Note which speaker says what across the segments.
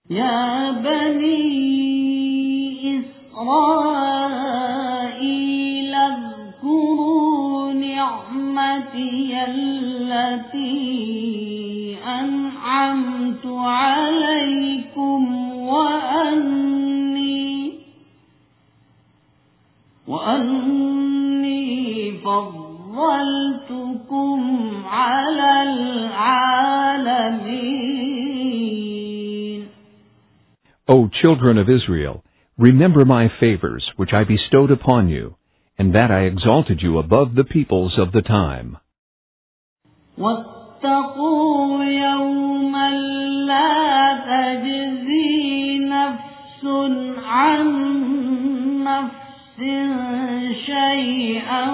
Speaker 1: يا بني إسرائيل اذكروا نعمتي التي أنعمت عليكم وأني فضلتكم على العالمين.
Speaker 2: O children of Israel, remember my favors which I bestowed upon you, and that I exalted you above the peoples of the time.
Speaker 1: واتقوا يوما لا تجزي نفس عن نفس شيئا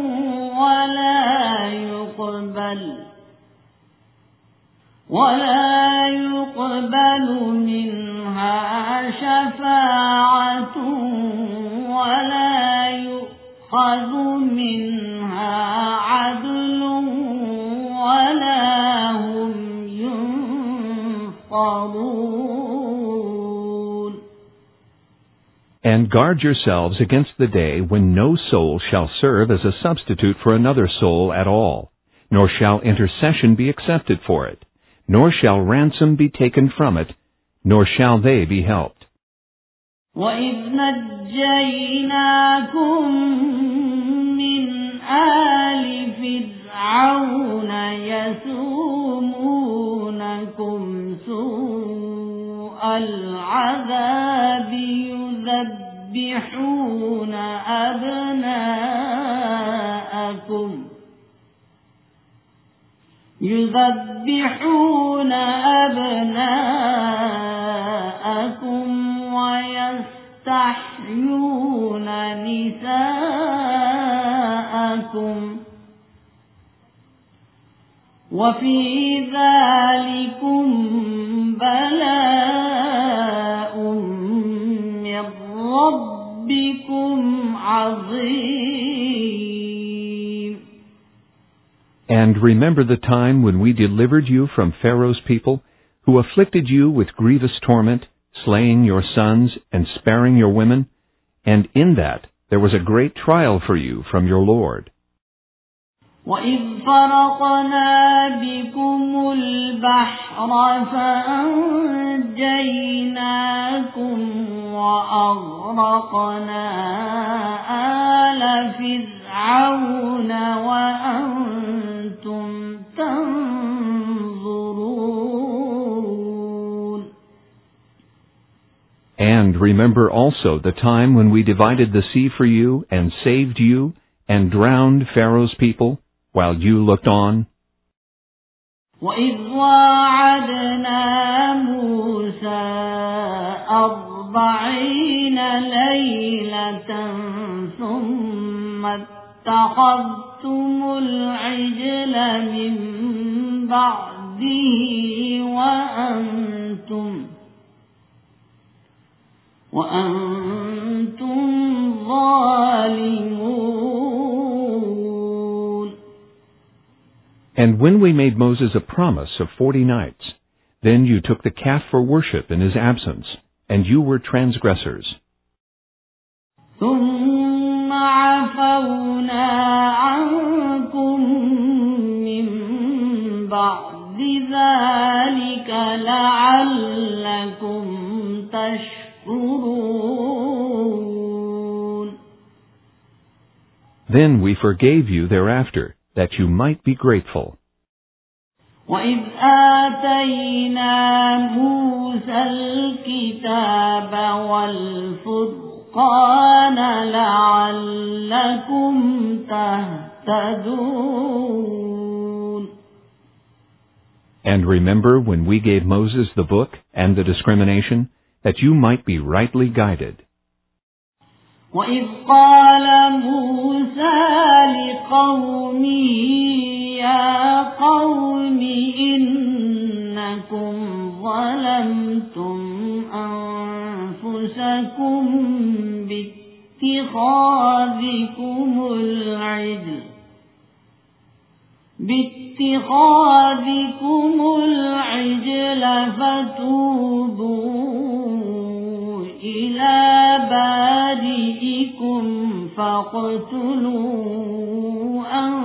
Speaker 1: ولا يقبل منها شفاعة ولا يؤخذ منها عدل ولا هم ينصرون.
Speaker 2: And guard yourselves against the day when no soul shall serve as a substitute for another soul at all, nor shall intercession be accepted for it, nor shall ransom be taken from it, nor shall they be helped.
Speaker 1: وَإِذْ نَجَّيْنَاكُمْ مِنْ آلِ فِرْعَوْنَ يَسُومُونَكُمْ سُوءَ الْعَذَابِ يذبحون أبناءكم ويستحيون نساءكم وفي ذلكم بلاء من ربكم عظيم.
Speaker 2: And remember the time when we delivered you from Pharaoh's people, who afflicted you with grievous torment, slaying your sons and sparing your women, and in that there was a great trial for you from your Lord.
Speaker 1: وَإِذْ فَرَقْنَا بِكُمُ الْبَحْرَ فَأَنْجَيْنَاكُمْ وَأَغْرَقْنَا آلَ فِرْعَوْنَ وَأَنْتُمْ تَنْظُرُونَ.
Speaker 2: And remember also the time when we divided the sea for you and saved you and drowned Pharaoh's people, while you looked on.
Speaker 1: وَإِذْ وَاعَدْنَا مُوسَى 40 لَيْلَةً ثُمَّ اتَّخَذْتُمُ الْعِجْلَ مِنْ بَعْدِهِ وَأَنْتُمْ ظَالِمُونَ.
Speaker 2: And when we made Moses a promise of 40 nights, then you took the calf for worship in his absence, and you were transgressors.
Speaker 1: ثُمَّ عَفَوْنَا عَنْكُمْ مِنْ بَعْدِ ذَلِكَ لَعَلَّكُمْ تَشْكُرُونَ.
Speaker 2: Then we forgave you thereafter, that you might be grateful.
Speaker 1: وَإِذْ آتَيْنَا مُوسَى الْكِتَابَ وَالْفُرْقَانَ لَعَلَّكُمْ تَهْتَدُونَ.
Speaker 2: And remember when we gave Moses the book and the discrimination, that you might be rightly guided.
Speaker 1: وَإِذْ قَالَ مُوسَى لِقَوْمِهِ يَا قَوْمِ إِنَّكُمْ ظَلَمْتُمْ أَنفُسَكُمْ باتخاذكم العجل فتوبوا فاقتلوا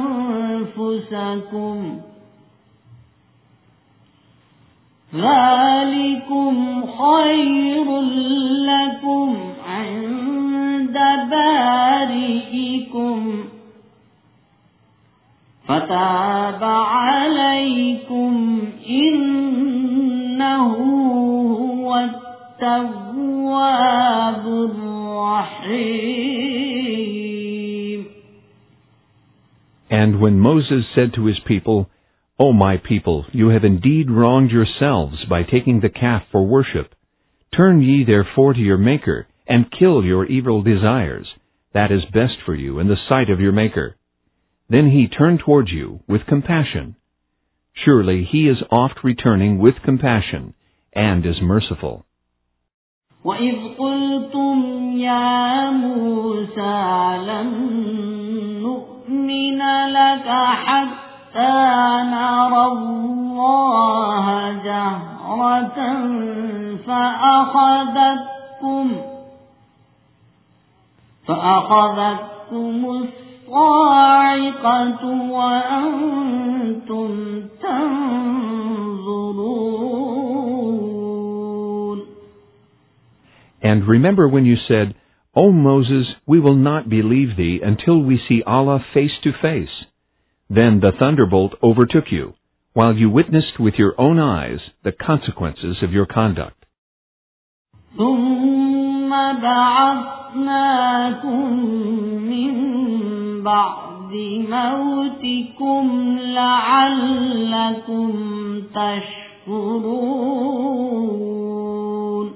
Speaker 1: أنفسكم ذلكم خير لكم عند بارئكم فتاب عليكم إنه هو التواب الرحيم.
Speaker 2: And when Moses said to his people, O my people, you have indeed wronged yourselves by taking the calf for worship. Turn ye therefore to your Maker, and kill your evil desires. That is best for you in the sight of your Maker. Then he turned towards you with compassion. Surely he is oft returning with compassion, and is merciful.
Speaker 1: وَإِذْ قُلْتُمْ يَا مُوسَى لَن نُؤْمِنَ لَكَ حَتَّى نَرَى اللَّهَ جَهْرَةً فأخذتكم الصاعقة وأنتم تنظرون.
Speaker 2: And remember when you said, O Moses, we will not believe thee until we see Allah face to face. Then the thunderbolt overtook you, while you witnessed with your own eyes the consequences of your conduct.
Speaker 1: ثم بعثناكم من بعد موتكم لعلكم تشكرون.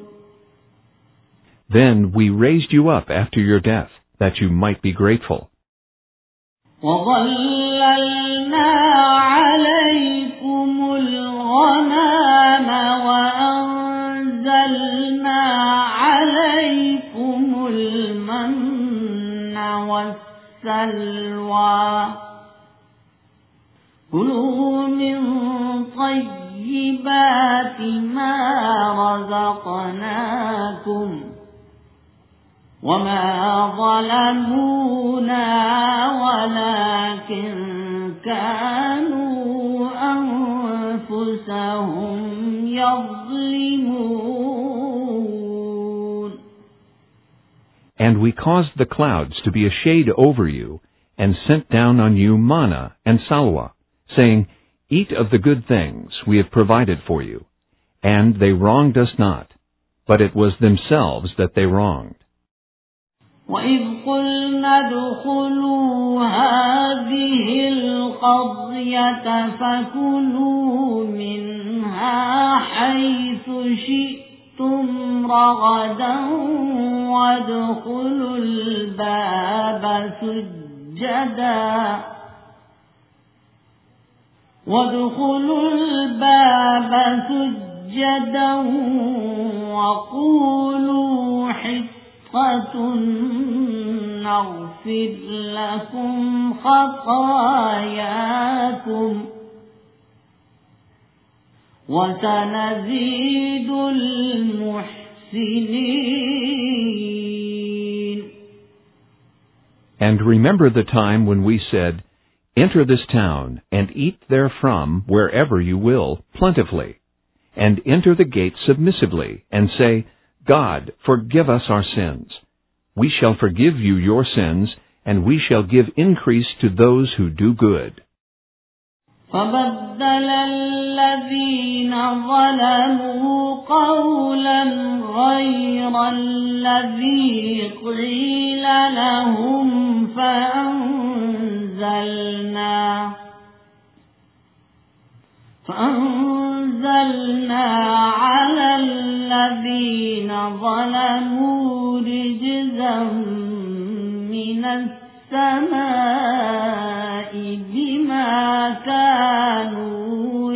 Speaker 2: Then we raised you up after your death, that you might be grateful.
Speaker 1: وَظَلَّلْنَا عَلَيْكُمُ الْغَمَامَ وَأَنزَلْنَا عَلَيْكُمُ الْمَنَّ وَالسَّلْوَىٰ كُلُوا مِن طَيِّبَاتِ مَا رَزَقْنَاكُمْ وَمَا ظَلَمُونَا وَلَكِن كَانُوا أَنفُسَهُمْ يَظْلِمُونَ.
Speaker 2: And we caused the clouds to be a shade over you, and sent down on you manna and salwa, saying, Eat of the good things we have provided for you. And they wronged us not, but it was themselves that they wronged.
Speaker 1: وَإِذْ قُلْنَا ادْخُلُوا هَٰذِهِ الْقَرْيَةَ فَكُلُوا مِنْهَا حَيْثُ شِئْتُمْ رَغَدًا وَادْخُلُوا الْبَابَ سُجَّدًا وَقُولُوا حِطَّةٌ نَغْفِرْ لَكُمْ خَطَايَاكُمْ وَسَنَزِيدُ الْمُحْسِنِينَ.
Speaker 2: And remember the time when we said, Enter this town, and eat therefrom wherever you will, plentifully, and enter the gate submissively, and say, God, forgive us our sins. We shall forgive you your sins, and we shall give increase to those who do good.
Speaker 1: فَبَدَّلَ الَّذِينَ ظَلَمُوا قَوْلًا غَيْرَ الَّذِي قِيلَ لَهُمْ فَأَنزَلْنَا عَلَى الَّذِينَ ظَلَمُوا رِجْزًا مِنَ السَّمَاءِ بِمَا كَانُوا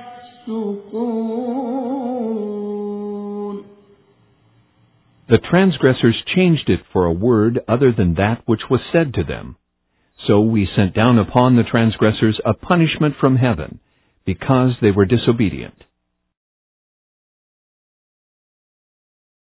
Speaker 1: يَفْسُقُونَ.
Speaker 2: The transgressors changed it for a word other than that which was said to them. So we sent down upon the transgressors a punishment from heaven, because they were disobedient.